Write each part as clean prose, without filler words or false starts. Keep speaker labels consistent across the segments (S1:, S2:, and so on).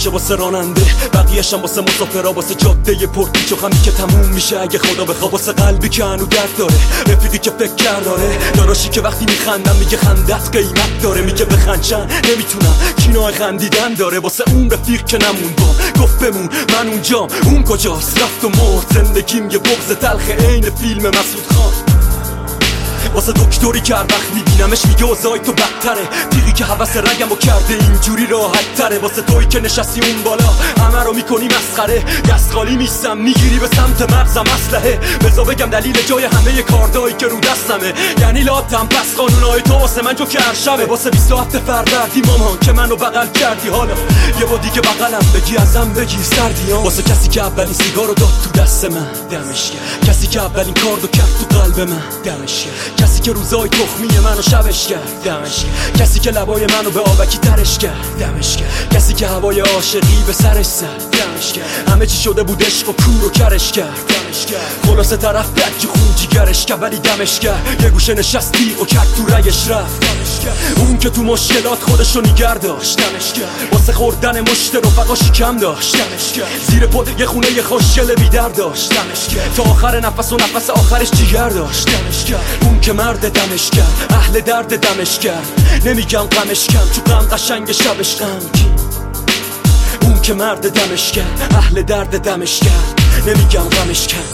S1: باشه واسه راننده، بقیه‌شم واسه مسافرا، واسه جاده پرپیچ و خمی که تموم میشه اگه خدا بخواد، واسه قلبی که هنو درد داره، رفیقی که فکر کرد داره، داداشی که وقتی میخندم میگه خندت قیمت داره، میگه بخندشن نمیتونم کینای خندیدن داره، واسه اون رفیق که نمون با گفت بمون من اونجام، اون کجاست رفت و مرد، زندگیم یه بغض تلخ عین فیلم مسعود خان، واسه دکتری که هر وقت میبینمش میگه اوضاعی تو بدتره، تیغی که حوس رگمو کرده اینجوری راحت تره، واسه تویی که نشستی اون بالا همه رو میکنی مسخره، دست خالی میستم میگیری به سمت مغزم اسلحه، بذار بگم دلیل جای همه کاردایی که رو دستمه، یعنی لاتم پس قانونای تو واسه من جو که هرشبه، واسه 27 فروردی مامان که منو بغل کردی، حالا یه با دیگه بغلم بگی ازم بگیر سردیام، واسه کسی که اولین سیگارو داد تو دست من دمش گرم، کسی که اولین کاردو کرد تو قلب من دمش گرم، کسی که روزای تخمی منو شبش کرد دمش گرم، کسی که لبای منو به آبکی ترش کرد دمش گرم، کسی که هوای عاشقی به سرش زد دمش گرم، همه چی شده بود عشق و کور و کرش کرد دمش گرم، خلاصه طرف بک خون جیگرش کرد ولی دمش کرد، یه گوشه نشستی و کرد تو رگش رفت دمش گرم، اون که تو مشکلات خودشو نیگر داشت دمش گرم، واسه خوردن مشت رفقاشی کم داشت دمش گرم، زیر پد یه خونه یه خوشگل بی‌در داشت دمش گرم، تا آخر نفس و نفس آخرش جیگر داشت دمش گرم، اون که مرد دمش کرد، اهل درد دمش کرد، نمیگم غمش کم تو غم قشنگ شبش غمگین، اون که مرد دمش کرد، اهل درد دمش کرد، نمیگم غمش کم.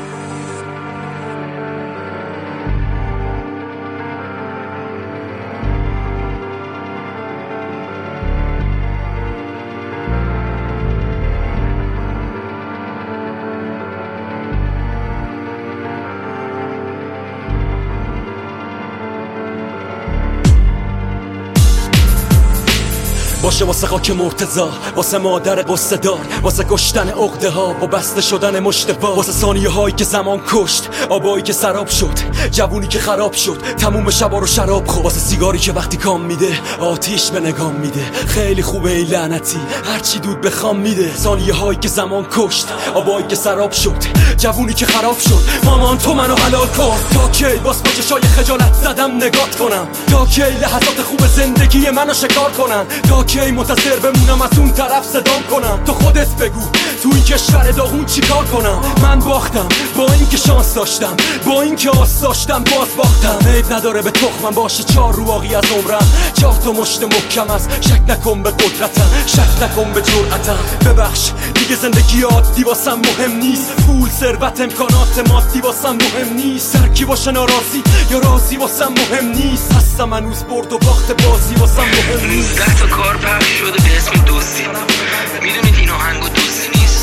S1: باشه واسه خاک مرتضا، واسه مادر قصه دار، واسه کشتن عقده ها با بسته شدن مشتبا، واسه ثانیه هایی که زمان کشت، آبایی که سراب شد، جوونی که خراب شد، تموم شبا رو شراب خورد، واسه سیگاری که وقتی کام میده آتیش به نگام میده، خیلی خوبه این لعنتی هرچی دود به خام میده، ثانیه هایی که زمان کشت، آبایی که سراب شد، جوونی که خراب شد، مامان تو منو حلال کن، تا کی باز با چشای خجالت زدم نگات کنم، تا کی لحظات خوب زندگی منو شکار کنن، تا کی منتظر بمونم از اون طرف صدام کنم، تو خودت بگو تو این کشور داغون چیکار کنم، من باختم با اینکه شانس داشتم، با اینکه آس داشتم باز باختم، عیب نداره به تخمم باشه 4 رواقی از عمرم، 4 تا مشت محکم از شک نکن به قدرتم، شک نکن به جرأتم، ببخش دیگه زندگی عادی واسم مهم نیست، پول ثروت امکانات مادی واسم مهم نیست، هر کی باشه ناراضی یا راضی واسم مهم نیست، هستم هنوز برد و باخت بازی واسم مهم نیست،
S2: 19 تا کار پخش شده به اسم دوستی، میدونید این آهنگ و دوستی نیست،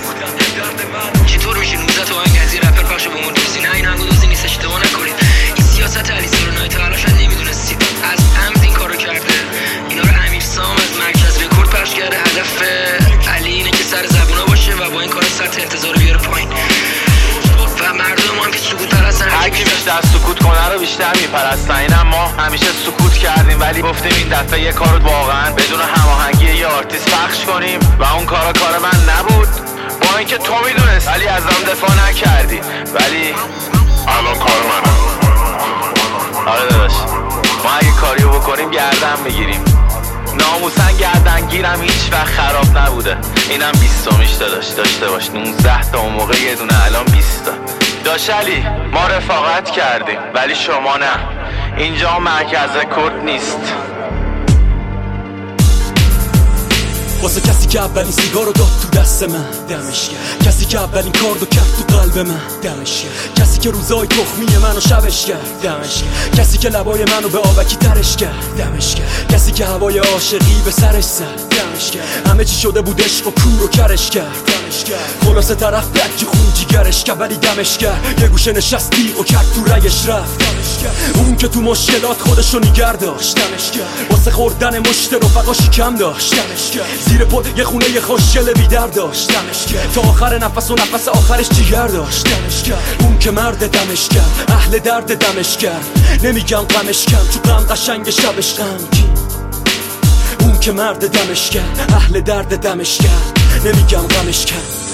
S2: چطور میشه 19 تا آهنگ از یه رپر پخش به اون دوستی؟ نه این آهنگ و دوستی نیست، اشتباه نکنید، این سیاست علی سارنایی تا الان شاید نمیدونستید، از عمد این کارو کرده، اینا رو امیر سام از مرکز رکورد پخش کرده، هدف علی اینه که سر زبونا باشه و با این کار سطح انتظار بیاره پایین و مردم هم که سکوت پرستن،
S3: هر کی بیشتر سکوت کنه رو بیشتر میپرستن، اینم ما همیشه سکوت کردیم ولی گفتیم این دفعه یه کارو واقعا بدون هماهنگی یه آرتیست پخش کنیم و اون کار من نبود، با اینکه تو میدونست ولی ازم دفاع نکردی، ولی الان کار منه. آره داداش ما اگه کاریو بکنیم گردن میگیریم، ناموسن گردن گیرم هیچ وقت خراب نبوده، اینم 20میش داشته باش، 19 تا اون موقع یه دونه الان 20 تا. داش علی ما رفاقت کردیم ولی شما نه، اینجا مرکز رکورد نیست.
S1: واسه کسی که اولین سیگارو داد تو دست من دمش گرم، کسی که اولین کاردو کرد تو قلب من دمش گرم، کسی که روزای تخمی منو شبش کرد دمش گرم، کسی که لبای منو به آبکی ترش کرد دمش گرم، کسی که هوای عاشقی به سرش زد دمش گرم، همه چی شده بود عشق و کور و کرش کرد دمش گرم، خلاصه طرف بک خون جیگرش کرد ولی دمش کرد، یه گوشه نشستی و کرد تو رگش رفت دمش گرم، اون که تو مشکلات خودشو نیگر داشت دمش گرم، واسه خوردن مشت رفقاشی کم داشت دمش گرم، زیر پد یه خونه یه خوشگل بی‌در داشت دمش کرد، تا آخر نفس و نفس آخرش جیگر داشت دمش کرد، اون که مرد دمش کرد، اهل درد دمش کرد، نمیگم غمش کم تو غم قشنگ شبش غمگین، اون که مرد دمش کرد، اهل درد دمش کرد، نمیگم غمش کم.